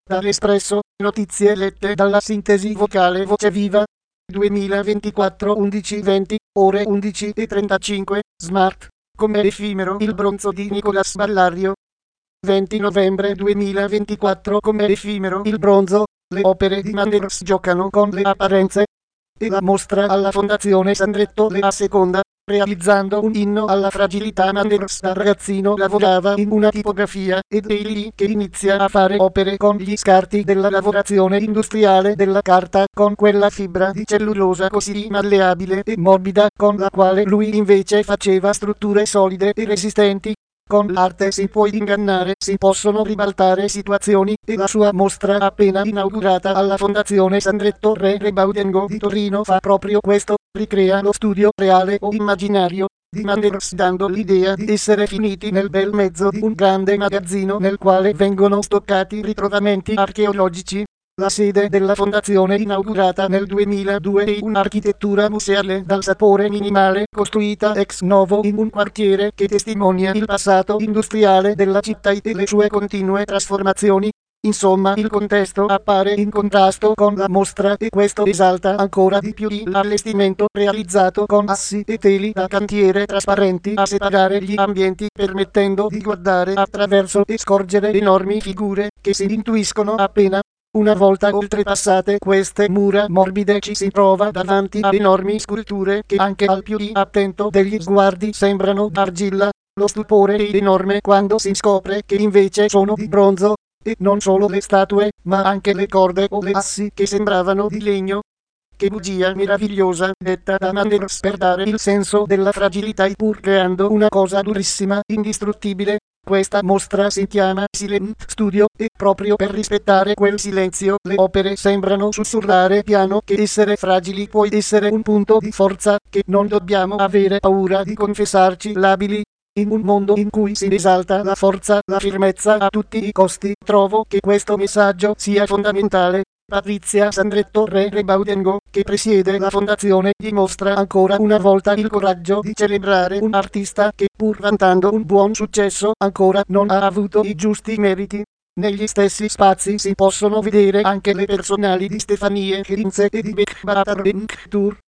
Dall'Espresso, notizie lette dalla sintesi vocale Voce Viva. 2024 11:20, ore 11:35, Smart. Come effimero il bronzo di Nicolas Ballario. 20 novembre 2024 come effimero il bronzo, le opere di Manders giocano con le apparenze. E la mostra alla Fondazione Sandretto Le Seconda, realizzando un inno alla fragilità. Manders da ragazzino lavorava in una tipografia ed è lì che inizia a fare opere con gli scarti della lavorazione industriale della carta, con quella fibra di cellulosa così malleabile e morbida con la quale lui invece faceva strutture solide e resistenti. Con l'arte si può ingannare, si possono ribaltare situazioni, e la sua mostra appena inaugurata alla Fondazione Sandretto Re Baudengo di Torino fa proprio questo, ricrea lo studio reale o immaginario di Manders, dando l'idea di essere finiti nel bel mezzo di un grande magazzino nel quale vengono stoccati ritrovamenti archeologici. La sede della fondazione, inaugurata nel 2002, è un'architettura museale dal sapore minimale, costruita ex novo in un quartiere che testimonia il passato industriale della città e le sue continue trasformazioni. Insomma, il contesto appare in contrasto con la mostra e questo esalta ancora di più l'allestimento realizzato con assi e teli da cantiere trasparenti a separare gli ambienti, permettendo di guardare attraverso e scorgere enormi figure che si intuiscono appena. Una volta oltrepassate queste mura morbide ci si trova davanti a enormi sculture che anche al più attento degli sguardi sembrano d'argilla. Lo stupore è enorme quando si scopre che invece sono di bronzo, e non solo le statue, ma anche le corde o le assi che sembravano di legno. Che bugia meravigliosa, detta da Manders per dare il senso della fragilità pur creando una cosa durissima, indistruttibile. Questa mostra si chiama Silent Studio e proprio per rispettare quel silenzio le opere sembrano sussurrare piano che essere fragili può essere un punto di forza, che non dobbiamo avere paura di confessarci labili. In un mondo in cui si esalta la forza, la firmezza a tutti i costi, trovo che questo messaggio sia fondamentale. Patrizia Sandretto Re Baudengo, che presiede la fondazione, dimostra ancora una volta il coraggio di celebrare un artista che, pur vantando un buon successo, ancora non ha avuto i giusti meriti. Negli stessi spazi si possono vedere anche le personali di Stefanie Herinze e di Beck Tour.